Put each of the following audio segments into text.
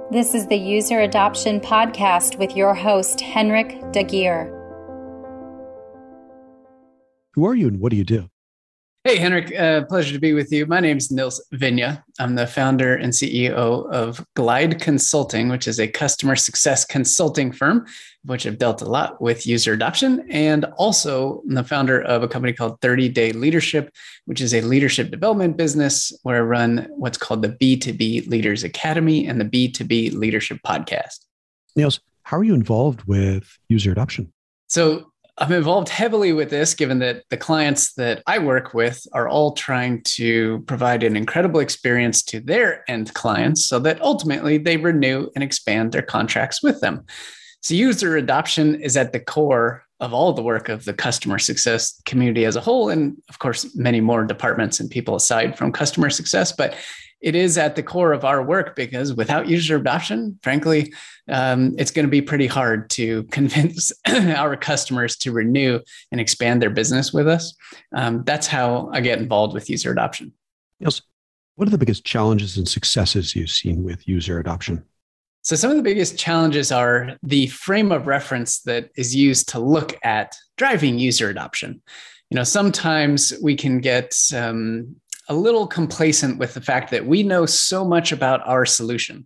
This is the User Adoption Podcast with your host, Henrik Dagier. Who are you and what do you do? Hey, Henrik, pleasure to be with you. My name is Nils Vinje. I'm the founder and CEO of Glide Consulting, which is a customer success consulting firm, which I've dealt a lot with user adoption. And also I'm the founder of a company called 30 Day Leadership, which is a leadership development business where I run what's called the B2B Leaders Academy and the B2B Leadership Podcast. Nils, how are you involved with user adoption? So I'm involved heavily with this, given that the clients that I work with are all trying to provide an incredible experience to their end clients so that ultimately they renew and expand their contracts with them. So user adoption is at the core of all the work of the customer success community as a whole, and of course, many more departments and people aside from customer success. But it is at the core of our work because without user adoption, frankly, it's going to be pretty hard to convince our customers to renew and expand their business with us. That's how I get involved with user adoption. Nils, what are the biggest challenges and successes you've seen with user adoption? So some of the biggest challenges are the frame of reference that is used to look at driving user adoption. Sometimes we can get a little complacent with the fact that we know so much about our solution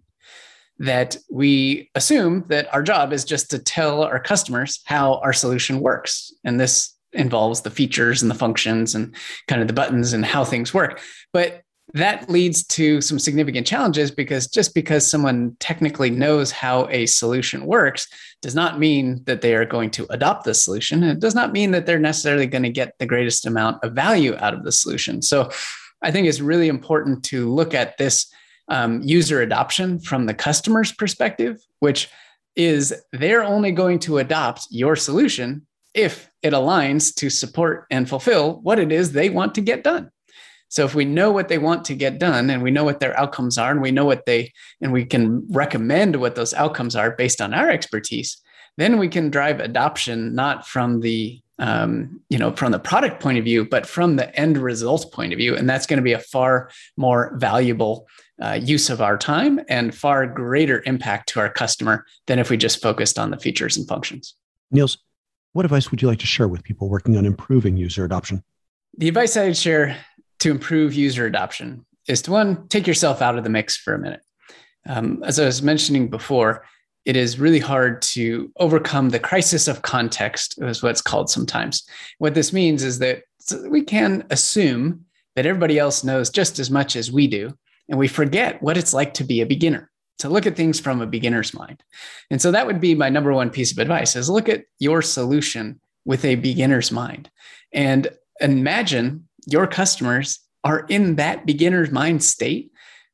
that we assume that our job is just to tell our customers how our solution works. And this involves the features and the functions and kind of the buttons and how things work. But that leads to some significant challenges because just because someone technically knows how a solution works does not mean that they are going to adopt the solution. It does not mean that they're necessarily going to get the greatest amount of value out of the solution. So I think it's really important to look at this user adoption from the customer's perspective, which is they're only going to adopt your solution if it aligns to support and fulfill what it is they want to get done. So if we know what they want to get done and we know what their outcomes are and we know and we can recommend what those outcomes are based on our expertise, then we can drive adoption, not from the from the product point of view, but from the end result point of view. And that's going to be a far more valuable use of our time and far greater impact to our customer than if we just focused on the features and functions. Nils, what advice would you like to share with people working on improving user adoption? The advice I'd share to improve user adoption is to, one, take yourself out of the mix for a minute. As I was mentioning before, it is really hard to overcome the crisis of context, is what it's called sometimes. What this means is that we can assume that everybody else knows just as much as we do, and we forget what it's like to be a beginner, to look at things from a beginner's mind. And so that would be my number one piece of advice is look at your solution with a beginner's mind and imagine your customers are in that beginner's mind state.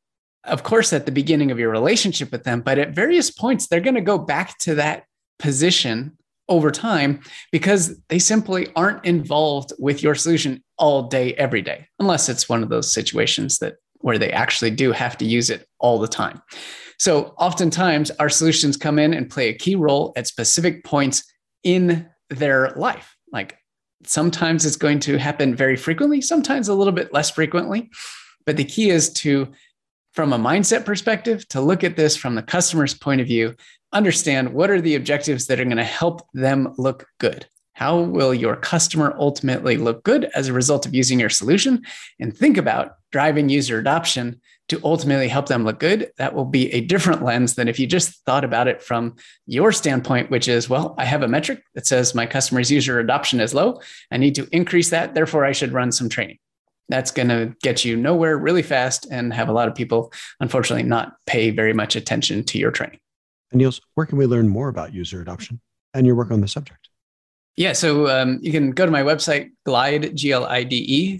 Of course, at the beginning of your relationship with them, but at various points, they're going to go back to that position over time because they simply aren't involved with your solution all day, every day, unless it's one of those situations where they actually do have to use it all the time. So oftentimes our solutions come in and play a key role at specific points in their life. Like sometimes it's going to happen very frequently, sometimes a little bit less frequently, but the key is to, from a mindset perspective, to look at this from the customer's point of view, understand what are the objectives that are going to help them look good. How will your customer ultimately look good as a result of using your solution? And think about driving user adoption to ultimately help them look good. That will be a different lens than if you just thought about it from your standpoint, which is, well, I have a metric that says my customer's user adoption is low. I need to increase that. Therefore, I should run some training. That's going to get you nowhere really fast and have a lot of people, unfortunately, not pay very much attention to your training. And Nils, where can we learn more about user adoption and your work on the subject? Yeah, so you can go to my website, Glide, Glide,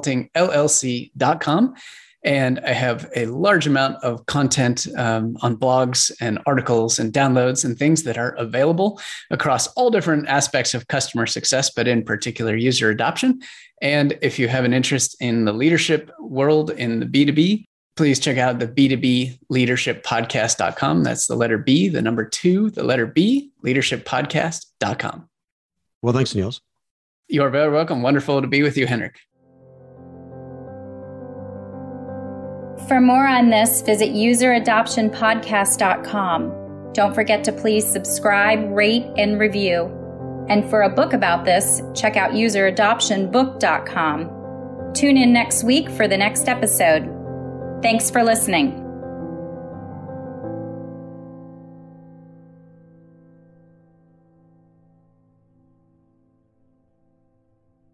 consultingllc.com. And I have a large amount of content on blogs and articles and downloads and things that are available across all different aspects of customer success, but in particular user adoption. And if you have an interest in the leadership world in the B2B, please check out the B2B Leadership Podcast.com. That's the letter B, the number 2, the letter B, leadershippodcast.com. Well, thanks, Nils. You are very welcome. Wonderful to be with you, Henrik. For more on this, visit useradoptionpodcast.com. Don't forget to please subscribe, rate, and review. And for a book about this, check out useradoptionbook.com. Tune in next week for the next episode. Thanks for listening.